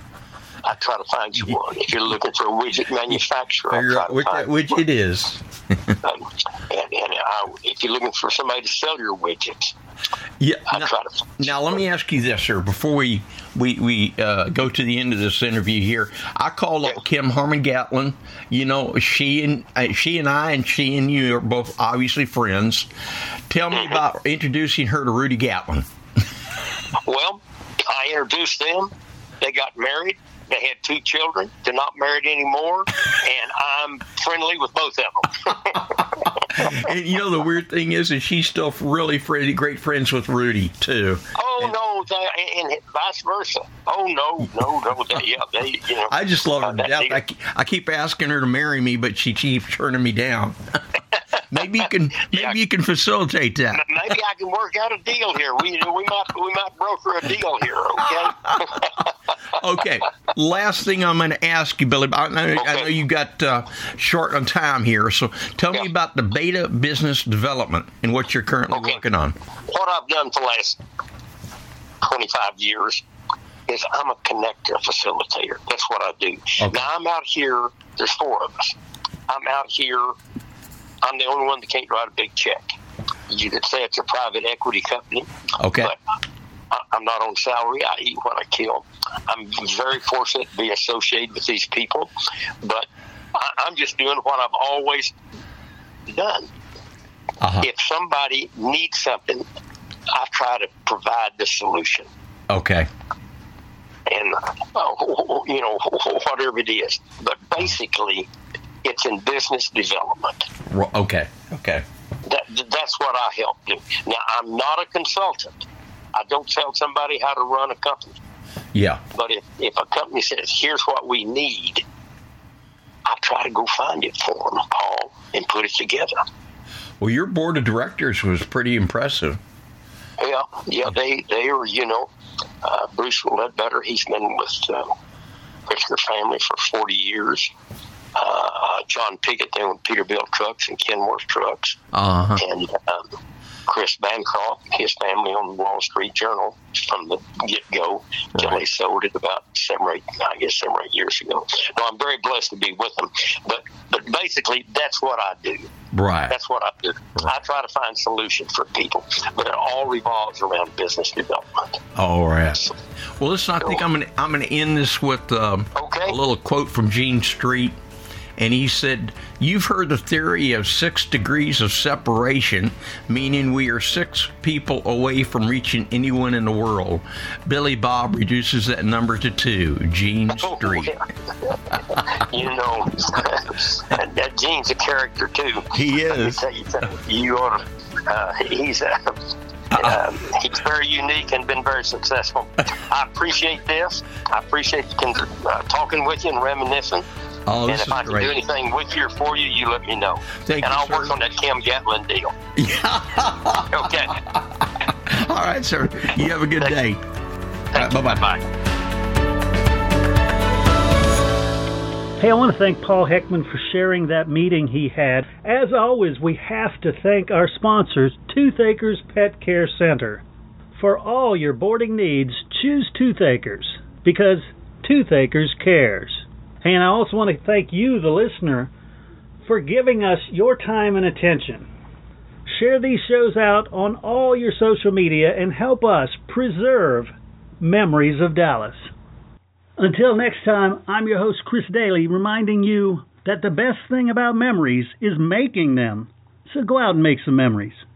I try to find you one. If you're looking for a widget manufacturer, I figure try out to which find that widget one. is. um, and and I, if you're looking for somebody to sell your widgets, Yeah. I Now, try to find now let me ask you this, sir. Before we we we uh, go to the end of this interview here, I called up Kim Harmon Gatlin. You know, she and uh, she and I and she and you are both obviously friends. Tell me Mm-hmm. about introducing her to Rudy Gatlin. Well, I introduced them. They got married. They had two children. They're not married anymore, and I'm friendly with both of them. And you know the weird thing is, is she's still really friendly, great friends with Rudy too. Oh and, no, they, and vice versa. Oh no, no, no. They, yeah, they, you know. I just love her to uh, death. they, I, I keep asking her to marry me, but she keeps turning me down. Maybe you can, maybe Yeah. you can facilitate that. Maybe I can work out a deal here. We we might we might broker a deal here. Okay. Okay. Last thing I'm going to ask you, Billy. I know, Okay. I know you got uh, short on time here, so tell Yeah. me about the beta business development and what you're currently Okay. working on. What I've done for the last twenty-five years is I'm a connector, facilitator. That's what I do. Okay. Now I'm out here. There's four of us. I'm out here. I'm the only one that can't write a big check. You could say it's a private equity company. Okay. But I, I'm not on salary. I eat what I kill. I'm very fortunate to be associated with these people, but I, I'm just doing what I've always done. Uh-huh. If somebody needs something, I try to provide the solution. Okay. And, uh, you know, whatever it is. But basically, it's in business development. Ro- Okay. Okay. That, that's what I help do. Now, I'm not a consultant. I don't tell somebody how to run a company. Yeah. But if, if a company says, here's what we need, I try to go find it for them, Paul, and put it together. Well, your board of directors was pretty impressive. Yeah, yeah, they, they are, you know, uh, Bruce Ledbetter, he's been with uh, Pritzker family for forty years. Uh, John Pickett, there with Peterbilt Trucks and Kenworth Trucks. Uh-huh. And um, Chris Bancroft, his family on the Wall Street Journal from the get-go until Right. they sold it about seven or eight, I guess seven or eight years ago. So I'm very blessed to be with them. But but basically, that's what I do. Right. That's what I do. I try to find solutions for people, but it all revolves around business development. All right. Well, listen, I think I'm going to I'm going to end this with um, Okay. a little quote from Gene Street. And he said, "You've heard the theory of six degrees of separation, meaning we are six people away from reaching anyone in the world. Billy Bob reduces that number to two." Gene Street. You know, that Gene's a character, too. He is. Let me tell you, you ought to, uh, he's, uh, um, he's very unique and been very successful. I appreciate this. I appreciate uh, talking with you and reminiscing. Oh, this and if is I can great. do anything with you or for you, you let me know. Thank and you, I'll sir. work on that Kim Gatlin deal. Okay. All right, sir. You have a good day. All right, bye-bye. Bye. Hey, I want to thank Paul Heckman for sharing that meeting he had. As always, we have to thank our sponsors, Toothachere's Pet Care Center. For all your boarding needs, choose Toothachere's, because Toothachere's cares. Hey, and I also want to thank you, the listener, for giving us your time and attention. Share these shows out on all your social media and help us preserve memories of Dallas. Until next time, I'm your host, Chris Daly, reminding you that the best thing about memories is making them. So go out and make some memories.